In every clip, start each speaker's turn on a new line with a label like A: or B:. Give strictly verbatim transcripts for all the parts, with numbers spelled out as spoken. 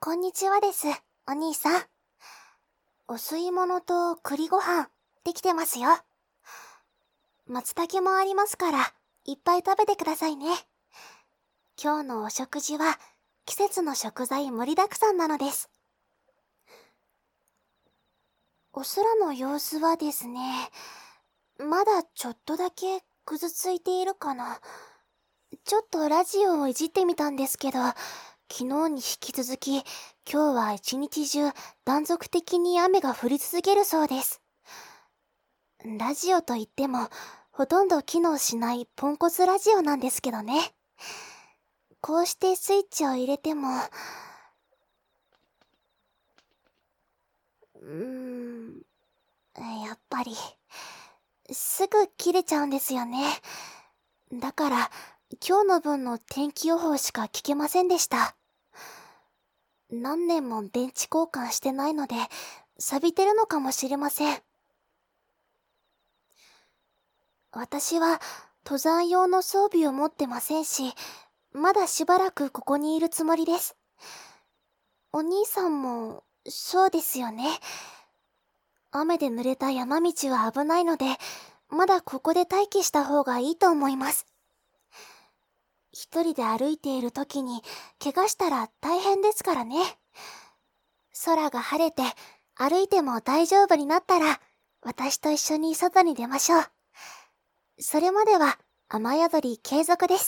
A: こんにちはです、お兄さん。お吸い物と栗ご飯、できてますよ。松茸もありますから、いっぱい食べてくださいね。今日のお食事は、季節の食材盛りだくさんなのです。お空の様子はですね、まだちょっとだけぐずついているかな。ちょっとラジオをいじってみたんですけど、昨日に引き続き、今日は一日中断続的に雨が降り続けるそうです。ラジオといっても、ほとんど機能しないポンコツラジオなんですけどね。こうしてスイッチを入れても、うーん、やっぱり、すぐ切れちゃうんですよね。だから、今日の分の天気予報しか聞けませんでした。何年も電池交換してないので、錆びてるのかもしれません。私は、登山用の装備を持ってませんし、まだしばらくここにいるつもりです。お兄さんも、そうですよね。雨で濡れた山道は危ないので、まだここで待機した方がいいと思います。一人で歩いている時に、怪我したら大変ですからね。空が晴れて、歩いても大丈夫になったら、私と一緒に外に出ましょう。それまでは、雨宿り継続です。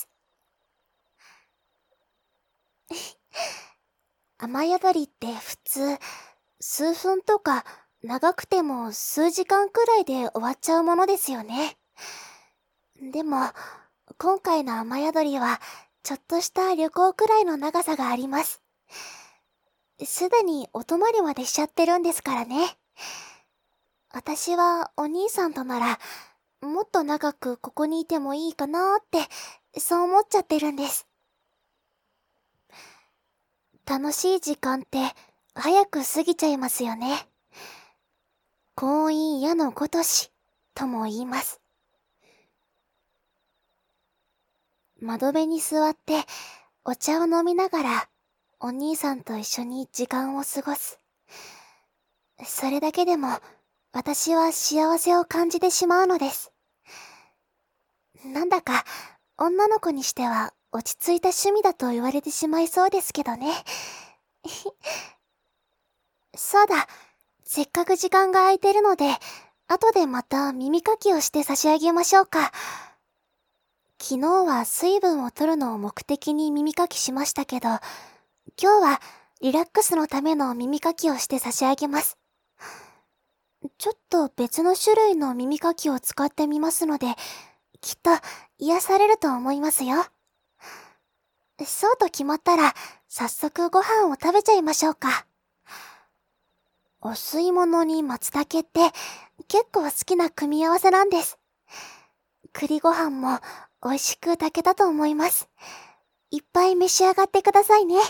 A: 雨宿りって普通、数分とか長くても数時間くらいで終わっちゃうものですよね。でも、今回の雨宿りは、ちょっとした旅行くらいの長さがあります。すでにお泊まりまでしちゃってるんですからね。私はお兄さんとなら、もっと長くここにいてもいいかなーって、そう思っちゃってるんです。楽しい時間って早く過ぎちゃいますよね。婚姻矢のごとしとも言います。窓辺に座ってお茶を飲みながらお兄さんと一緒に時間を過ごす。それだけでも私は幸せを感じてしまうのです。なんだか女の子にしては落ち着いた趣味だと言われてしまいそうですけどね。そうだ、せっかく時間が空いてるので、後でまた耳かきをして差し上げましょうか。昨日は水分を取るのを目的に耳かきしましたけど、今日はリラックスのための耳かきをして差し上げます。ちょっと別の種類の耳かきを使ってみますので、きっと癒されると思いますよ。そうと決まったら、早速ご飯を食べちゃいましょうか。お吸い物に松茸って結構好きな組み合わせなんです。栗ご飯も美味しく炊けたと思います。いっぱい召し上がってくださいね。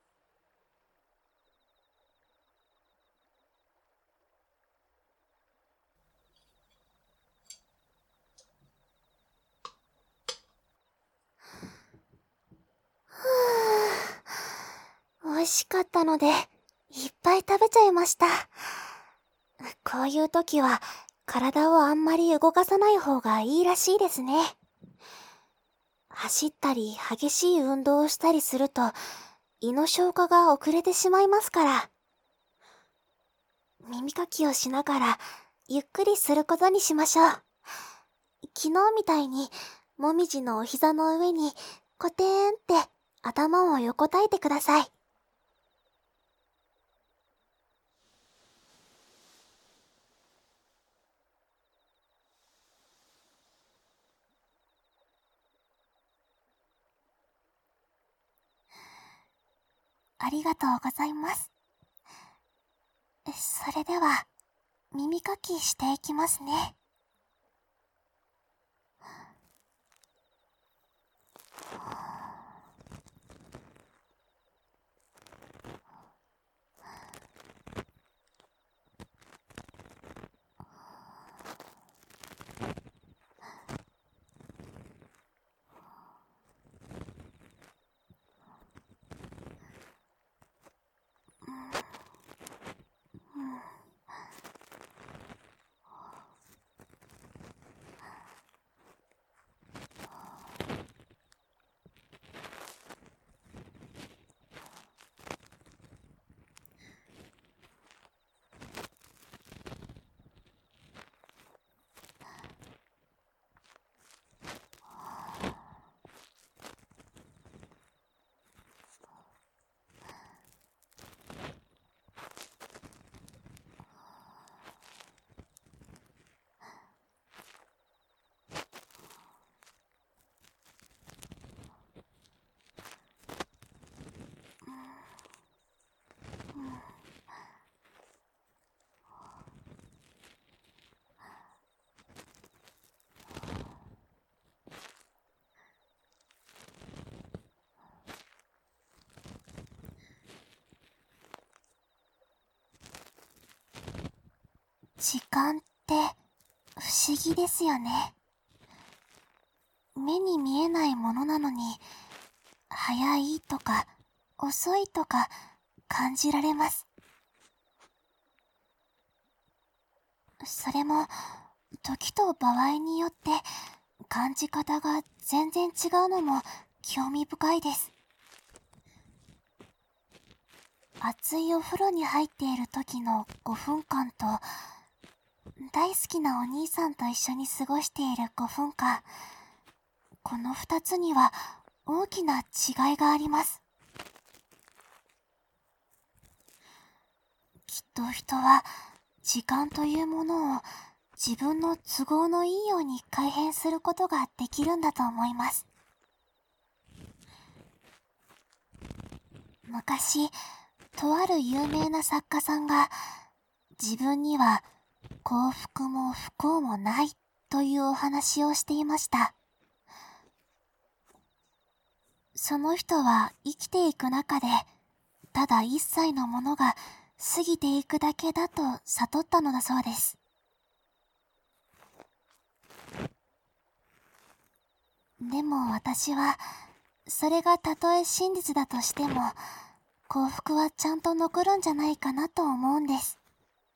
A: 美味しかったので、いっぱい食べちゃいました。こういう時は、体をあんまり動かさない方がいいらしいですね。走ったり激しい運動をしたりすると、胃の消化が遅れてしまいますから。耳かきをしながら、ゆっくりすることにしましょう。昨日みたいに、もみじのお膝の上に、コテーンって頭を横たえてください。ありがとうございます。それでは、耳かきしていきますね。 時間って不思議ですよね。目に見えないものなのに、早いとか遅いとか感じられます。それも時と場合によって感じ方が全然違うのも興味深いです。熱いお風呂に入っている時のごふんかんと、大好きなお兄さんと一緒に過ごしているごふんかん、この二つには大きな違いがあります。きっと人は時間というものを自分の都合のいいように改変することができるんだと思います。昔、とある有名な作家さんが、自分には幸福も不幸もないというお話をしていました。その人は生きていく中で、ただ一切のものが過ぎていくだけだと悟ったのだそうです。でも私は、それがたとえ真実だとしても、幸福はちゃんと残るんじゃないかなと思うんです。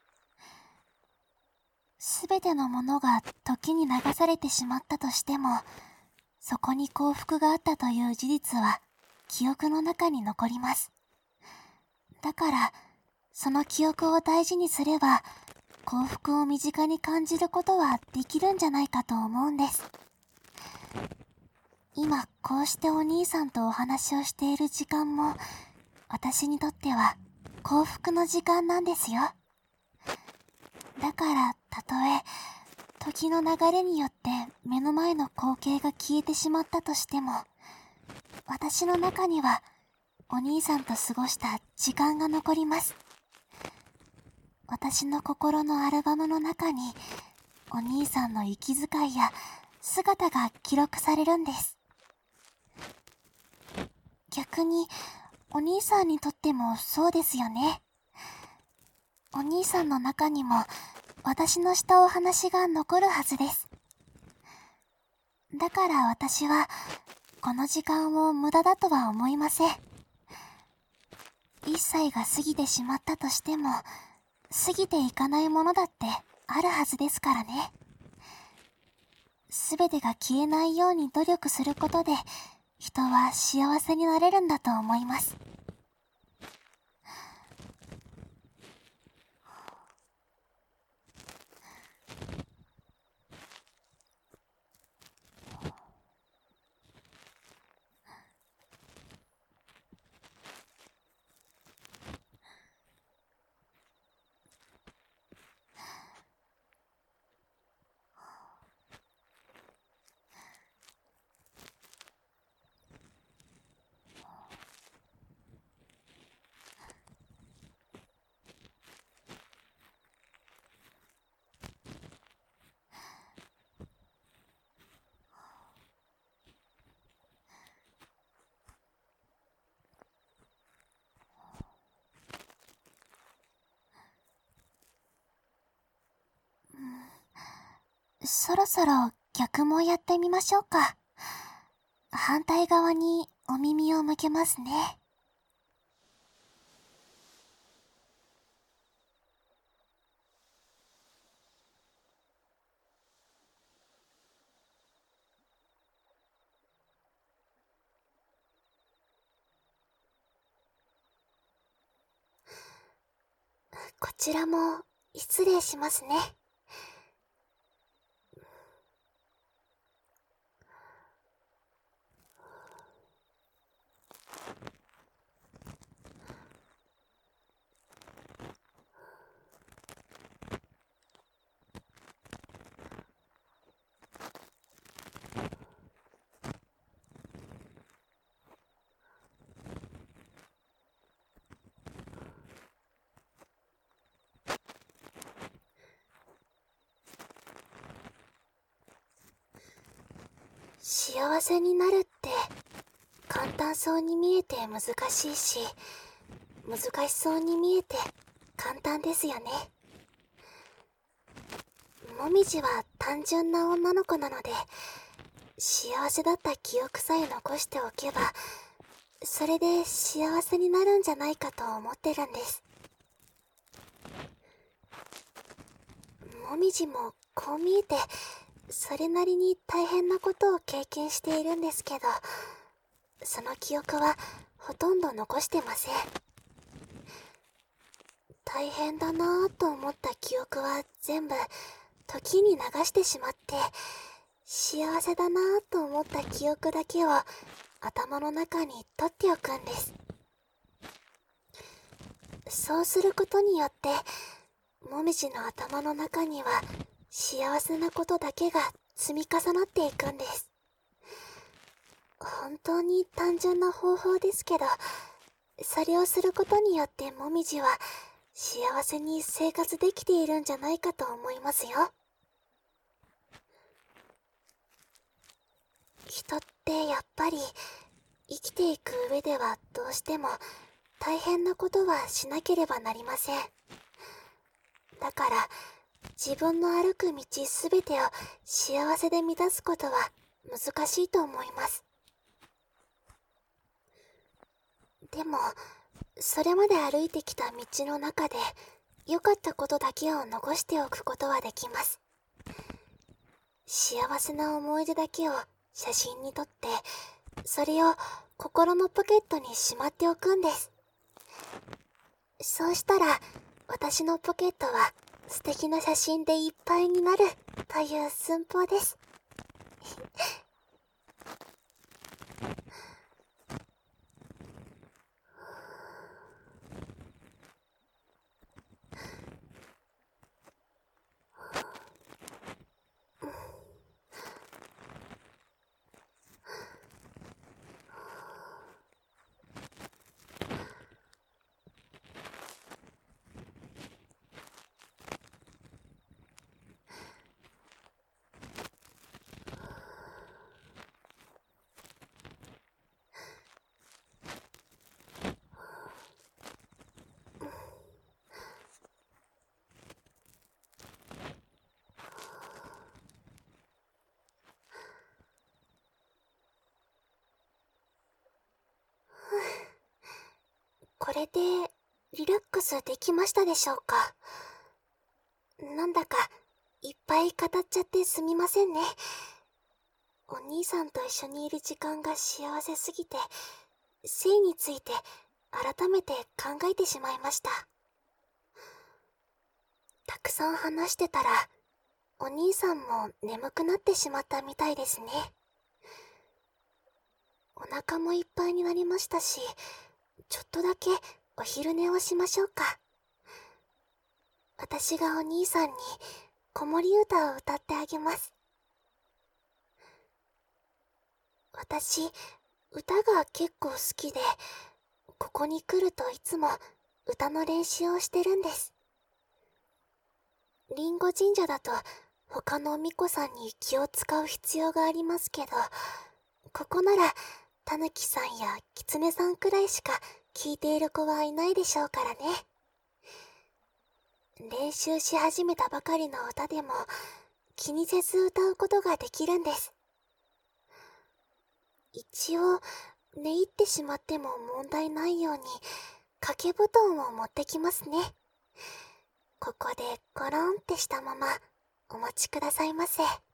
A: すべてのものが時に流されてしまったとしても、そこに幸福があったという事実は記憶の中に残ります。だから、その記憶を大事にすれば、幸福を身近に感じることはできるんじゃないかと思うんです。今こうしてお兄さんとお話をしている時間も、私にとっては幸福の時間なんですよ。だからたとえ時の流れによって目の前の光景が消えてしまったとしても、私の中にはお兄さんと過ごした時間が残ります。私の心のアルバムの中にお兄さんの息遣いや姿が記録されるんです。逆にお兄さんにとってもそうですよね。お兄さんの中にも私のしたお話が残るはずです。だから私はこの時間を無駄だとは思いません。一切が過ぎてしまったとしても、過ぎていかないものだってあるはずですからね。すべてが消えないように努力することで、人は幸せになれるんだと思います。そろそろ逆もやってみましょうか。反対側にお耳を向けますね。こちらも失礼しますね。幸せになるって簡単そうに見えて難しいし、難しそうに見えて簡単ですよね。 もみじは単純な女の子なので、幸せだった記憶さえ残しておけば、それで幸せになるんじゃないかと思ってるんです。もみじもこう見えて、それなりに大変なことを経験しているんですけど、その記憶はほとんど残してません。大変だなぁと思った記憶は全部時に流してしまって、幸せだなぁと思った記憶だけを頭の中に取っておくんです。そうすることによって、もみじの頭の中には幸せなことだけが積み重なっていくんです。本当に単純な方法ですけど、それをすることによってもみじは幸せに生活できているんじゃないかと思いますよ。人ってやっぱり生きていく上ではどうしても大変なことはしなければなりません。だから自分の歩く道すべてを幸せで満たすことは難しいと思います。でもそれまで歩いてきた道の中で良かったことだけを残しておくことはできます。幸せな思い出だけを写真に撮って、それを心のポケットにしまっておくんです。そうしたら私のポケットは素敵な写真でいっぱいになるという寸法です。これでリラックスできましたでしょうか。なんだかいっぱい語っちゃってすみませんね。お兄さんと一緒にいる時間が幸せすぎて、性について改めて考えてしまいました。たくさん話してたらお兄さんも眠くなってしまったみたいですね。お腹もいっぱいになりましたし、ちょっとだけお昼寝をしましょうか。私がお兄さんに子守歌を歌ってあげます。私、歌が結構好きで、ここに来るといつも歌の練習をしてるんです。りんご神社だと他の巫女さんに気を使う必要がありますけど、ここならたぬきさんやきつねさんくらいしか聞いている子はいないでしょうからね。練習し始めたばかりの歌でも気にせず歌うことができるんです。一応寝入ってしまっても問題ないように掛け布団を持ってきますね。ここでゴロンってしたままお待ちくださいませ。